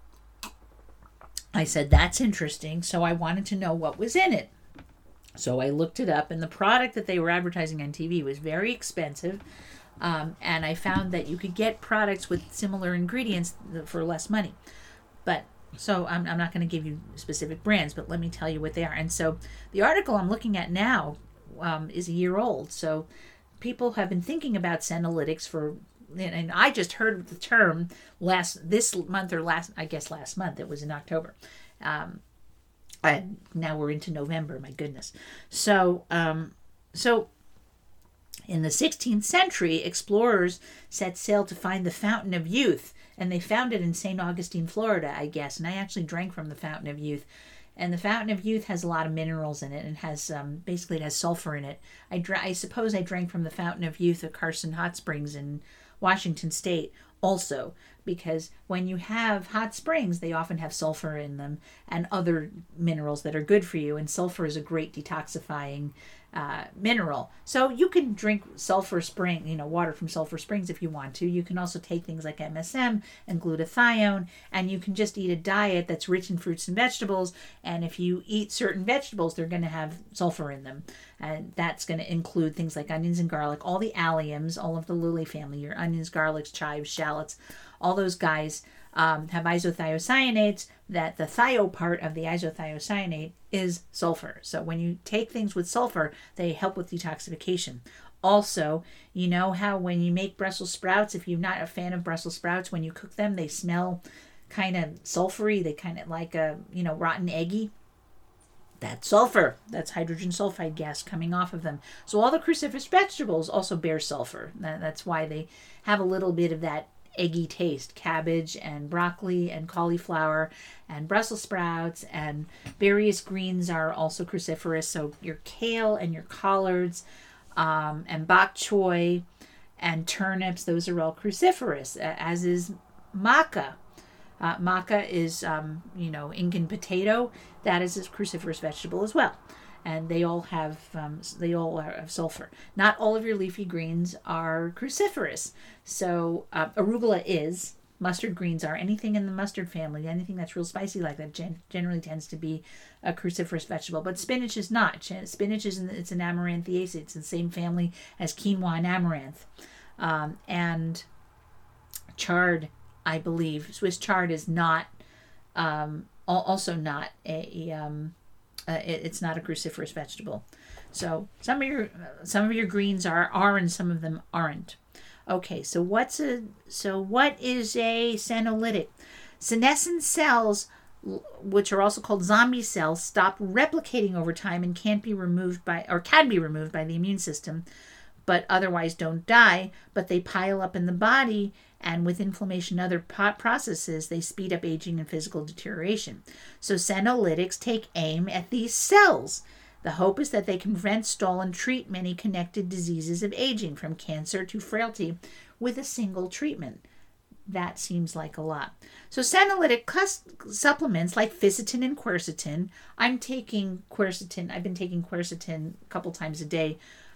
I said, that's interesting. So I wanted to know what was in it. So I looked it up, and the product that they were advertising on T V was very expensive. Um, and I found that you could get products with similar ingredients for less money. But So I'm, I'm not going to give you specific brands, but let me tell you what they are. And so the article I'm looking at now um, is a year old. So people have been thinking about senolytics for, and I just heard the term last this month or last, I guess last month. It was in October. Um, and now we're into November. My goodness. So um, so. In the sixteenth century, explorers set sail to find the Fountain of Youth, and they found it in Saint Augustine, Florida, I guess. And I actually drank from the Fountain of Youth. And the Fountain of Youth has a lot of minerals in it, and has um, basically it has sulfur in it. I, dra- I suppose I drank from the Fountain of Youth at Carson Hot Springs in Washington State also, because when you have hot springs, they often have sulfur in them and other minerals that are good for you. And sulfur is a great detoxifying uh, mineral. So you can drink sulfur spring, you know, water from sulfur springs if you want to. You can also take things like M S M and glutathione, and you can just eat a diet that's rich in fruits and vegetables. And if you eat certain vegetables, they're going to have sulfur in them. And that's going to include things like onions and garlic, all the alliums, all of the lily family, your onions, garlics, chives, shallots, all those guys um, have isothiocyanates, that the thio part of the isothiocyanate is sulfur. So when you take things with sulfur, they help with detoxification. Also, you know how when you make Brussels sprouts, if you're not a fan of Brussels sprouts, when you cook them, they smell kind of sulfury. They kind of like a, you know, rotten eggy. That's sulfur. That's hydrogen sulfide gas coming off of them. So all the cruciferous vegetables also bear sulfur. That's why they have a little bit of that eggy taste. Cabbage and broccoli and cauliflower and Brussels sprouts and various greens are also cruciferous. So your kale and your collards um, and bok choy and turnips, those are all cruciferous, as is maca. Uh, maca is, um, you know, Incan potato. That is a cruciferous vegetable as well. And they all have um, they all have sulfur. Not all of your leafy greens are cruciferous. So uh, arugula is. Mustard greens are. Anything in the mustard family, anything that's real spicy like that gen- generally tends to be a cruciferous vegetable. But spinach is not. Spinach is in, it's an amaranthaceae. It's in the same family as quinoa and amaranth. Um, and chard, I believe, Swiss chard is not, um, also not a, um, uh, it, it's not a cruciferous vegetable. So some of your some of your greens are are and some of them aren't. Okay, so what's a so what is a senolytic? Senescent cells which are also called zombie cells, stop replicating over time and can't be removed by, or can be removed by the immune system, but otherwise don't die, but they pile up in the body, and with inflammation and other processes, they speed up aging and physical deterioration. So senolytics take aim at these cells. The hope is that they can prevent, stall, and treat many connected diseases of aging, from cancer to frailty, with a single treatment. That seems like a lot. So senolytic cus- supplements like Fisetin and quercetin. I'm taking quercetin. I've been taking quercetin a couple times a day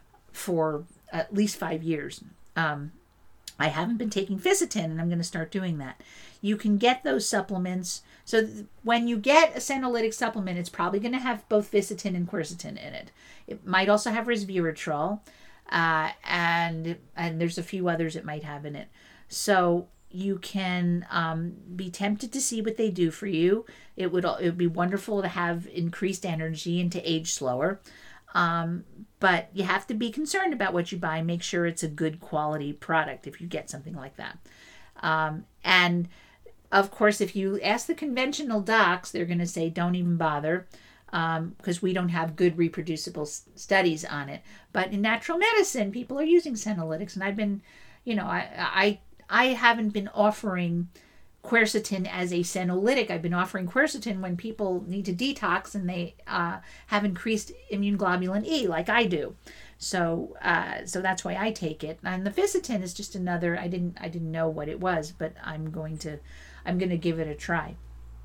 for at least five years. Um, I haven't been taking Fisetin, and I'm going to start doing that. You can get those supplements. So th- when you get a senolytic supplement, it's probably going to have both Fisetin and quercetin in it. It might also have resveratrol, uh, and and there's a few others it might have in it. So you can um, be tempted to see what they do for you. It would it would be wonderful to have increased energy and to age slower. Um, but you have to be concerned about what you buy. Make sure it's a good quality product if you get something like that. Um, and of course, if you ask the conventional docs, they're going to say, don't even bother, because um, we don't have good reproducible s- studies on it. But in natural medicine, people are using senolytics. And I've been, you know, I, I, I haven't been offering quercetin as a senolytic. I've been offering quercetin when people need to detox and they uh, have increased immune globulin E, like I do. So, uh, so that's why I take it. And the Fisetin is just another. I didn't, I didn't know what it was, but I'm going to, I'm going to give it a try.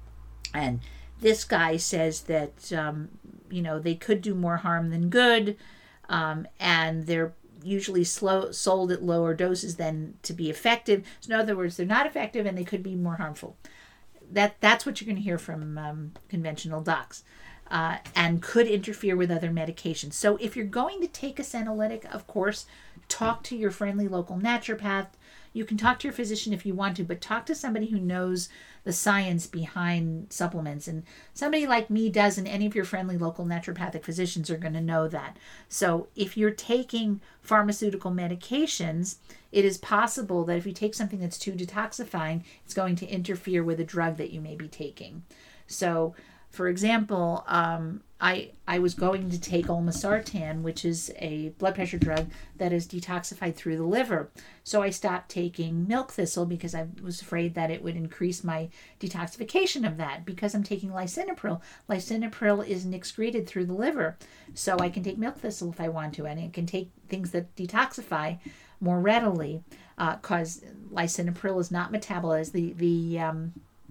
And this guy says that um, you know, they could do more harm than good, um, and they're usually slow, sold at lower doses than to be effective. So in other words, they're not effective and they could be more harmful. That That's what you're going to hear from um, conventional docs, uh, and could interfere with other medications. So if you're going to take a senolytic, of course, talk to your friendly local naturopath. You can talk to your physician if you want to, but talk to somebody who knows the science behind supplements. And somebody like me does, and any of your friendly local naturopathic physicians are going to know that. So if you're taking pharmaceutical medications, it is possible that if you take something that's too detoxifying, it's going to interfere with a drug that you may be taking. So, for example, um, I I was going to take olmesartan, which is a blood pressure drug that is detoxified through the liver. So I stopped taking milk thistle because I was afraid that it would increase my detoxification of that. Because I'm taking lisinopril, lisinopril isn't excreted through the liver. So I can take milk thistle if I want to, and it can take things that detoxify more readily, because uh, lisinopril is not metabolized. The the um,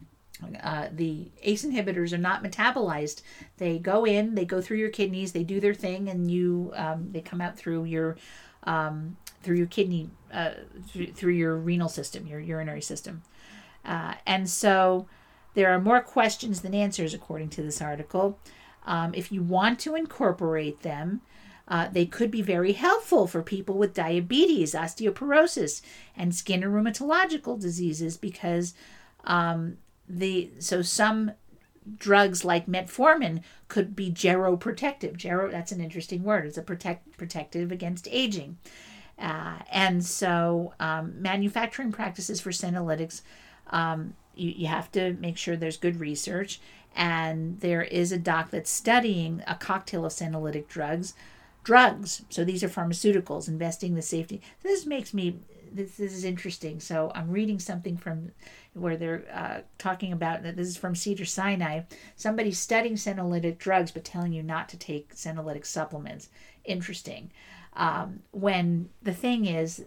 Uh, the A C E inhibitors are not metabolized. They go in, they go through your kidneys, they do their thing, and you um, they come out through your um, through your kidney uh, through, through your renal system, your urinary system. Uh, and so there are more questions than answers, according to this article. Um, if you want to incorporate them, uh, they could be very helpful for people with diabetes, osteoporosis, and skin and rheumatological diseases, because um, The so some drugs like metformin could be geroprotective. Gero, that's an interesting word. It's a protect protective against aging. Uh, and so um, manufacturing practices for senolytics, um, you, you have to make sure there's good research. And there is a doc that's studying a cocktail of senolytic drugs. Drugs. So these are pharmaceuticals, investing the safety. This makes me... This, this is interesting. So I'm reading something from where they're uh, talking about, this is from Cedars-Sinai, somebody studying senolytic drugs but telling you not to take senolytic supplements. Interesting. Um, when the thing is,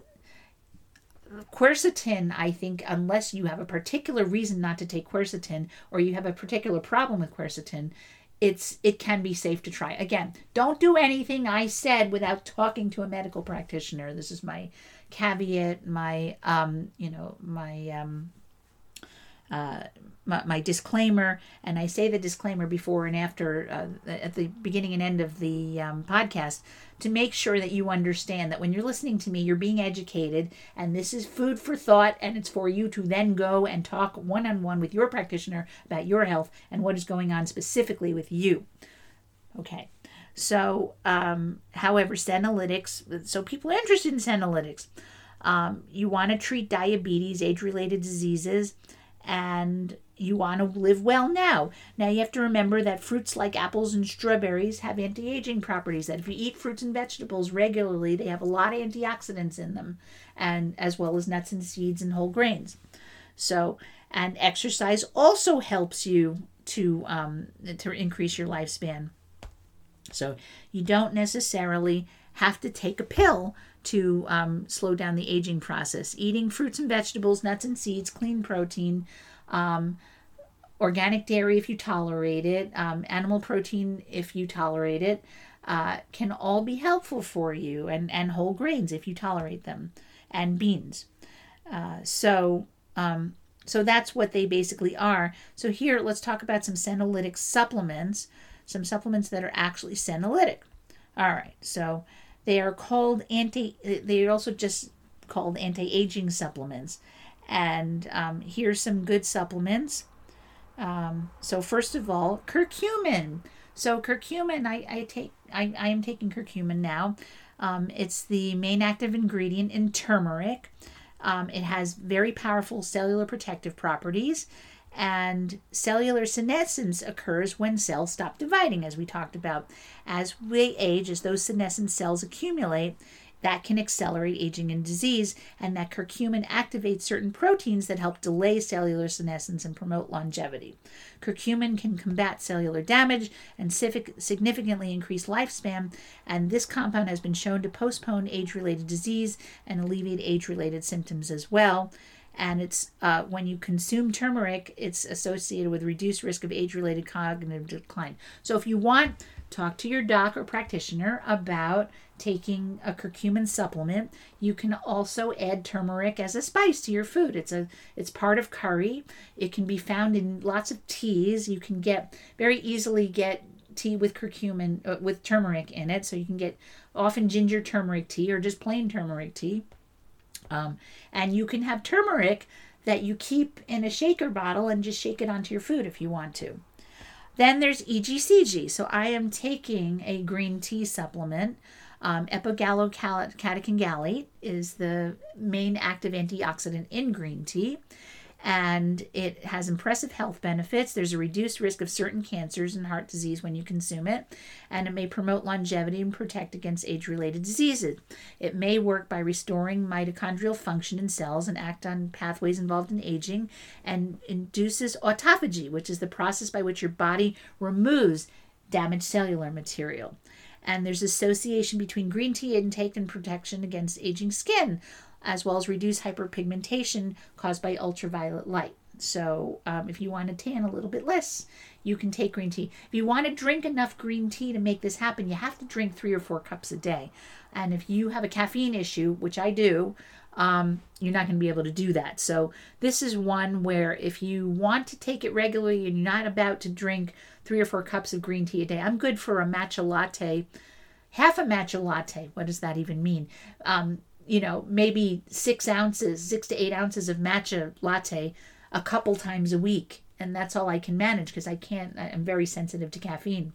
quercetin, I think, unless you have a particular reason not to take quercetin, or you have a particular problem with quercetin, it's it can be safe to try. Again, don't do anything I said without talking to a medical practitioner. This is my caveat, my um, you know, my um, uh, my, my disclaimer, and I say the disclaimer before and after, uh, at the beginning and end of the um, podcast, to make sure that you understand that when you're listening to me, you're being educated, and this is food for thought, and it's for you to then go and talk one-on-one with your practitioner about your health and what is going on specifically with you. Okay. So, um, however, senolytics, so people are interested in senolytics. Um, you want to treat diabetes, age-related diseases, and you want to live well now. Now you have to remember that fruits like apples and strawberries have anti-aging properties, that if you eat fruits and vegetables regularly, they have a lot of antioxidants in them, and as well as nuts and seeds and whole grains. So, and exercise also helps you to um, to increase your lifespan. So you don't necessarily have to take a pill to um, slow down the aging process. Eating fruits and vegetables, nuts and seeds, clean protein, um, organic dairy if you tolerate it, um, animal protein if you tolerate it, uh, can all be helpful for you, and, and whole grains if you tolerate them, and beans. Uh, so um, so that's what they basically are. So here, let's talk about some senolytic supplements, some supplements that are actually senolytic. All right, so they are called anti, they are also just called anti-aging supplements. And um, here's some good supplements. Um, so first of all, curcumin. So curcumin, I, I take, I, I am taking curcumin now. Um, it's the main active ingredient in turmeric. Um, it has very powerful cellular protective properties, and cellular senescence occurs when cells stop dividing, as we talked about. As we age, as those senescent cells accumulate, that can accelerate aging and disease, and that curcumin activates certain proteins that help delay cellular senescence and promote longevity. Curcumin can combat cellular damage and significantly increase lifespan, and this compound has been shown to postpone age-related disease and alleviate age-related symptoms as well. And it's uh, when you consume turmeric, it's associated with reduced risk of age-related cognitive decline. So if you want, talk to your doc or practitioner about taking a curcumin supplement. You can also add turmeric as a spice to your food. It's a it's part of curry. It can be found in lots of teas. You can get very easily get tea with curcumin uh, with turmeric in it. So you can get often ginger turmeric tea or just plain turmeric tea. Um, and you can have turmeric that you keep in a shaker bottle and just shake it onto your food if you want to. Then there's E G C G. So I am taking a green tea supplement. Um, Epigallocatechin gallate is the main active antioxidant in green tea, and it has impressive health benefits. There's a reduced risk of certain cancers and heart disease when you consume it, and it may promote longevity and protect against age-related diseases. It may work by restoring mitochondrial function in cells and act on pathways involved in aging, and induces autophagy, which is the process by which your body removes damaged cellular material. And there's association between green tea intake and protection against aging skin, as well as reduced hyperpigmentation caused by ultraviolet light. So um, if you want to tan a little bit less, you can take green tea. If you want to drink enough green tea to make this happen, you have to drink three or four cups a day. And if you have a caffeine issue, which I do, um, you're not going to be able to do that. So this is one where if you want to take it regularly and you're not about to drink three or four cups of green tea a day, I'm good for a matcha latte, half a matcha latte. What does that even mean? Um, you know, maybe six ounces, six to eight ounces of matcha latte a couple times a week. And that's all I can manage because I can't, I'm very sensitive to caffeine.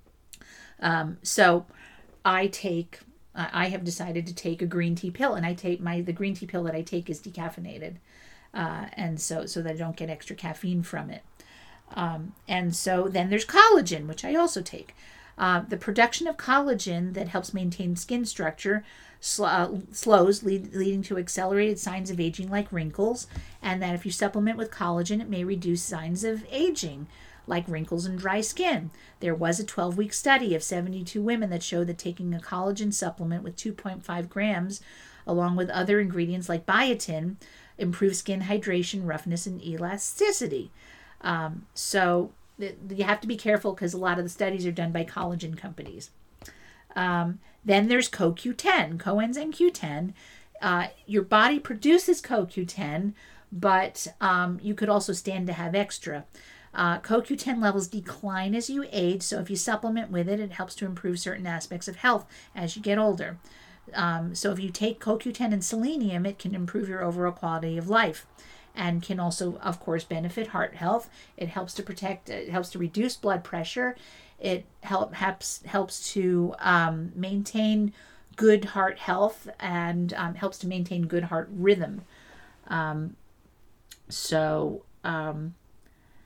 Um, so I take, uh, I have decided to take a green tea pill, and I take my, the green tea pill that I take is decaffeinated. Uh, and so, so that I don't get extra caffeine from it. Um, and so then there's collagen, which I also take. Uh, the production of collagen that helps maintain skin structure sl- uh, slows, lead, leading to accelerated signs of aging like wrinkles, and that if you supplement with collagen, it may reduce signs of aging like wrinkles and dry skin. There was a twelve-week study of seventy-two women that showed that taking a collagen supplement with two point five grams, along with other ingredients like biotin, improves skin hydration, roughness, and elasticity. Um, so you have to be careful because a lot of the studies are done by collagen companies. Um, then there's C O Q ten, coenzyme Q ten. Uh, your body produces C O Q ten, but um, you could also stand to have extra. Uh, C O Q ten levels decline as you age, so if you supplement with it, it helps to improve certain aspects of health as you get older. Um, so if you take C O Q ten and selenium, it can improve your overall quality of life, and can also, of course, benefit heart health. It helps to protect, it helps to reduce blood pressure. It help, helps helps to um, maintain good heart health, and um, helps to maintain good heart rhythm. Um, so, um,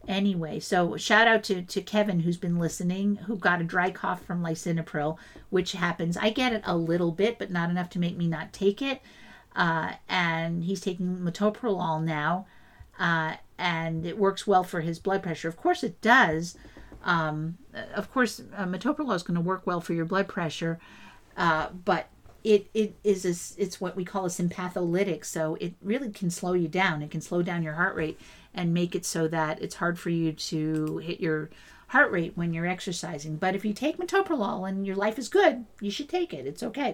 Anyway, so shout out to, to Kevin, who's been listening, who got a dry cough from lisinopril, which happens. I get it a little bit, but not enough to make me not take it. Uh, and he's taking metoprolol now, uh, and it works well for his blood pressure. Of course it does. Um, of course, uh, metoprolol is going to work well for your blood pressure, uh, but it it is a, it's what we call a sympatholytic, so it really can slow you down. It can slow down your heart rate and make it so that it's hard for you to hit your heart rate when you're exercising. But if you take metoprolol and your life is good, you should take it. It's okay.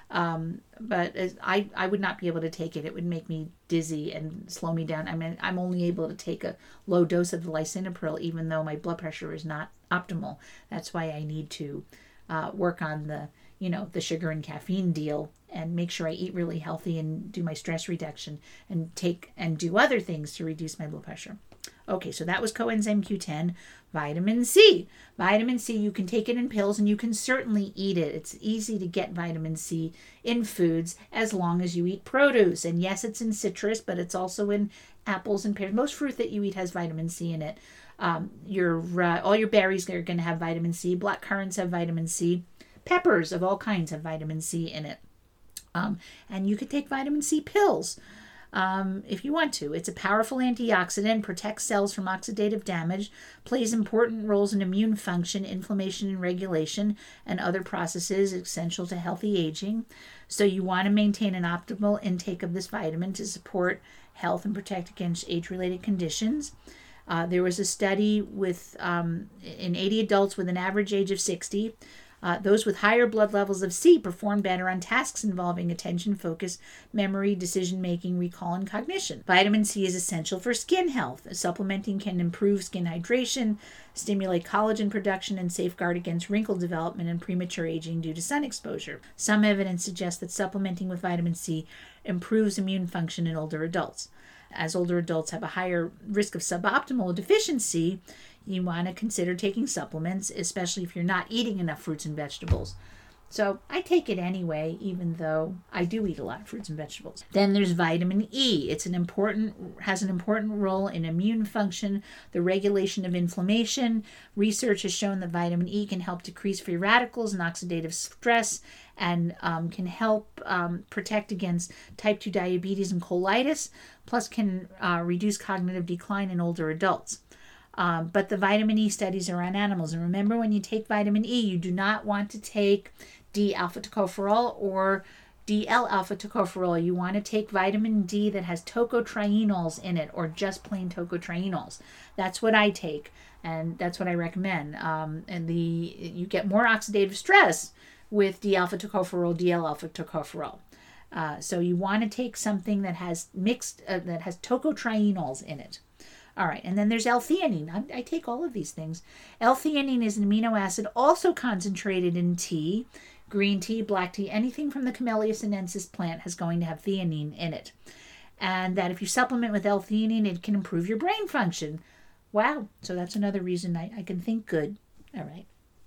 Um, but as I, I would not be able to take it. It would make me dizzy and slow me down. I mean, I'm only able to take a low dose of the lisinopril, even though my blood pressure is not optimal. That's why I need to uh, work on the, you know, the sugar and caffeine deal and make sure I eat really healthy and do my stress reduction and take and do other things to reduce my blood pressure. Okay, so that was coenzyme Q ten. Vitamin C. Vitamin C, you can take it in pills and you can certainly eat it. It's easy to get vitamin C in foods as long as you eat produce. And yes, it's in citrus, but it's also in apples and pears. Most fruit that you eat has vitamin C in it. Um, your uh, all your berries are going to have vitamin C. Black currants have vitamin C. Peppers of all kinds have vitamin C in it. Um, and you could take vitamin C pills. Um, if you want to. It's a powerful antioxidant, protects cells from oxidative damage, plays important roles in immune function, inflammation and regulation, and other processes essential to healthy aging. So you want to maintain an optimal intake of this vitamin to support health and protect against age-related conditions. Uh, there was a study with um, in eighty adults with an average age of sixty. Uh, those with higher blood levels of C perform better on tasks involving attention, focus, memory, decision-making, recall, and cognition. Vitamin C is essential for skin health. Supplementing can improve skin hydration, stimulate collagen production, and safeguard against wrinkle development and premature aging due to sun exposure. Some evidence suggests that supplementing with vitamin C improves immune function in older adults. As older adults have a higher risk of suboptimal deficiency, you want to consider taking supplements, especially if you're not eating enough fruits and vegetables. So I take it anyway, even though I do eat a lot of fruits and vegetables. Then there's vitamin E. It's an important has an important role in immune function, the regulation of inflammation. Research has shown that vitamin E can help decrease free radicals and oxidative stress, and um, can help um, protect against type two diabetes and colitis, plus can uh, reduce cognitive decline in older adults. Um, but the vitamin E studies are on animals. And remember, when you take vitamin E, you do not want to take D-alpha tocopherol or D L-alpha tocopherol. You want to take vitamin D that has tocotrienols in it, or just plain tocotrienols. That's what I take, and that's what I recommend. Um, and the you get more oxidative stress with D-alpha tocopherol, D L-alpha tocopherol. Uh, so you want to take something that has mixed, uh, that has tocotrienols in it. All right, and then there's L-theanine. I, I take all of these things. L-theanine is an amino acid also concentrated in tea, green tea, black tea. Anything from the Camellia sinensis plant is going to have theanine in it. And that if you supplement with L-theanine, it can improve your brain function. Wow, so that's another reason I, I can think good. All right.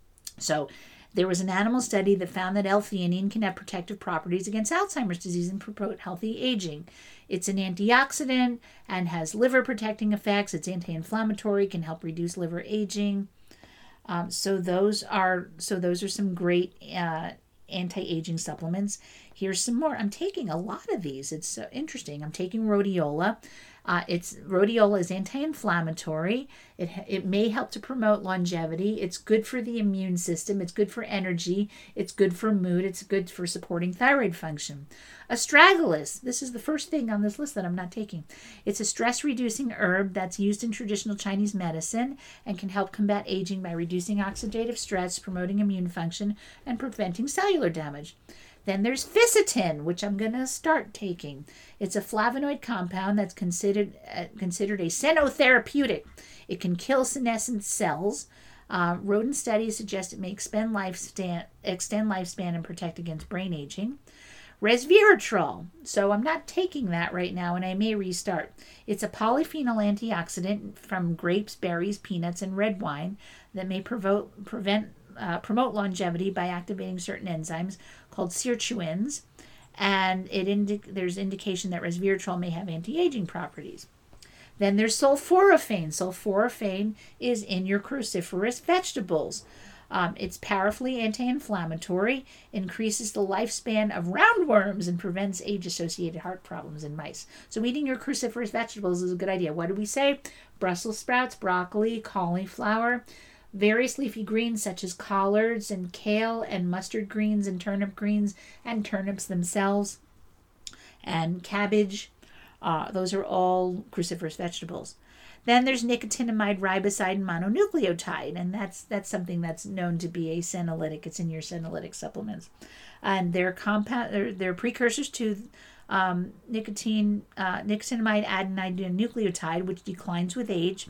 So there was an animal study that found that L-theanine can have protective properties against Alzheimer's disease and promote healthy aging. It's an antioxidant and has liver protecting effects. It's anti-inflammatory, can help reduce liver aging. Um, so those are so those are some great uh, anti-aging supplements. Here's some more. I'm taking a lot of these. It's so interesting. I'm taking rhodiola. Uh, it's rhodiola is anti-inflammatory. It it may help to promote longevity. It's good for the immune system. It's good for energy. It's good for mood. It's good for supporting thyroid function. Astragalus. This is the first thing on this list that I'm not taking. It's a stress-reducing herb that's used in traditional Chinese medicine and can help combat aging by reducing oxidative stress, promoting immune function, and preventing cellular damage. Then there's Fisetin, which I'm going to start taking. It's a flavonoid compound that's considered uh, considered a xenotherapeutic. It can kill senescent cells. Uh, rodent studies suggest it may extend lifespan, extend lifespan and protect against brain aging. Resveratrol. So I'm not taking that right now, and I may restart. It's a polyphenol antioxidant from grapes, berries, peanuts, and red wine that may provoke, prevent Uh, promote longevity by activating certain enzymes called sirtuins, and it indi- there's indication that resveratrol may have anti-aging properties. Then there's sulforaphane. Sulforaphane is in your cruciferous vegetables. Um, it's powerfully anti-inflammatory, increases the lifespan of roundworms, and prevents age-associated heart problems in mice. So eating your cruciferous vegetables is a good idea. What do we say? Brussels sprouts, broccoli, cauliflower, various leafy greens such as collards and kale and mustard greens and turnip greens and turnips themselves and cabbage. Uh, those are all cruciferous vegetables. Then there's nicotinamide riboside mononucleotide, and that's that's something that's known to be a senolytic. It's in your senolytic supplements, and they're compound. They're, they're precursors to um, nicotine uh, nicotinamide adenine nucleotide, which declines with age.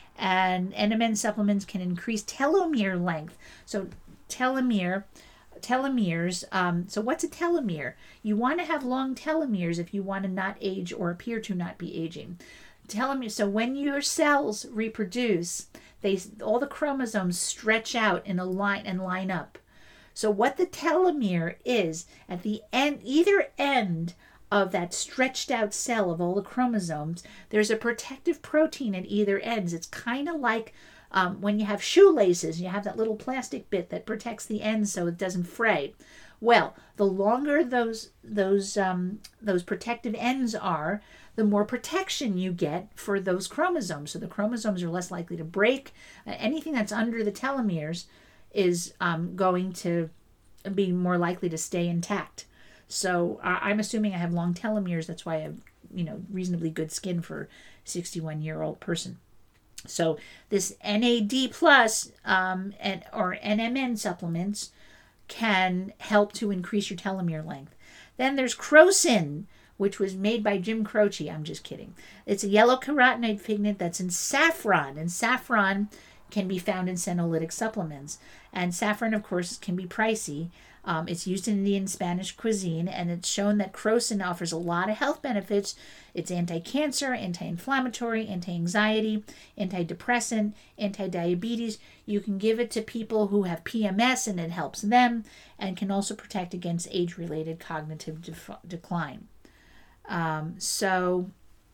And N M N supplements can increase telomere length. So telomere. Telomeres. Um, so what's a telomere? You want to have long telomeres if you want to not age or appear to not be aging. Telomere. So when your cells reproduce, they all the chromosomes stretch out in a line and line up. So what the telomere is at the end, either end of that stretched out cell of all the chromosomes, there's a protective protein at either ends. It's kind of like Um, when you have shoelaces, you have that little plastic bit that protects the ends so it doesn't fray. Well, the longer those those um, those protective ends are, the more protection you get for those chromosomes. So the chromosomes are less likely to break. Uh, anything that's under the telomeres is um, going to be more likely to stay intact. So uh, I'm assuming I have long telomeres. That's why I have, you know, reasonably good skin for a sixty-one-year-old person. So this N A D plus um, and, or N M N supplements can help to increase your telomere length. Then there's crocin, which was made by Jim Croce. I'm just kidding. It's a yellow carotenoid pigment that's in saffron, and saffron can be found in senolytic supplements. And saffron, of course, can be pricey. Um, it's used in Indian and Spanish cuisine, and it's shown that crocin offers a lot of health benefits. It's anti-cancer, anti-inflammatory, anti-anxiety, antidepressant, anti-diabetes. You can give it to people who have P M S, and it helps them, and can also protect against age-related cognitive def- decline. Um, so,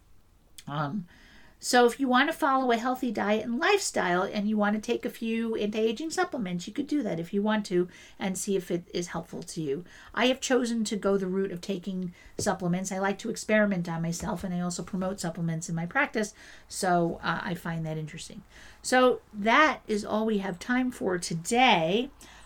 um, So if you want to follow a healthy diet and lifestyle and you want to take a few anti-aging supplements, you could do that if you want to and see if it is helpful to you. I have chosen to go the route of taking supplements. I like to experiment on myself, and I also promote supplements in my practice, so uh, I find that interesting. So that is all we have time for today.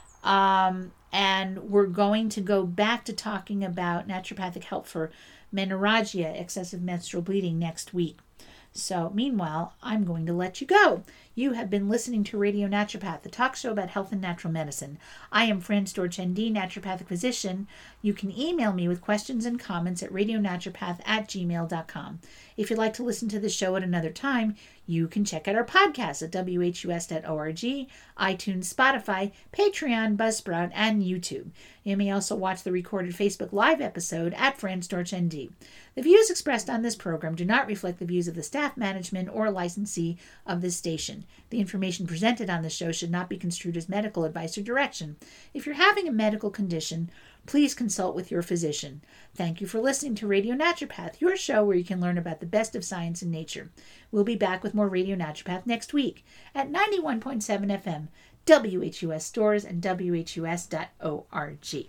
Um, and we're going to go back to talking about naturopathic help for menorrhagia, excessive menstrual bleeding, next week. So meanwhile, I'm going to let you go. You have been listening to Radio Naturopath, the talk show about health and natural medicine. I am Fran Storch, N D, naturopathic physician. You can email me with questions and comments at radionaturopath at gmail dot com. If you'd like to listen to the show at another time, you can check out our podcast at w h u s dot org, iTunes, Spotify, Patreon, Buzzsprout, and YouTube. You may also watch the recorded Facebook Live episode at Fran Storch, N D. The views expressed on this program do not reflect the views of the staff, management, or licensee of this station. The information presented on this show should not be construed as medical advice or direction. If you're having a medical condition, please consult with your physician. Thank you for listening to Radio Naturopath, your show where you can learn about the best of science and nature. We'll be back with more Radio Naturopath next week at ninety-one point seven F M, W H U S Stores, and W H U S dot org.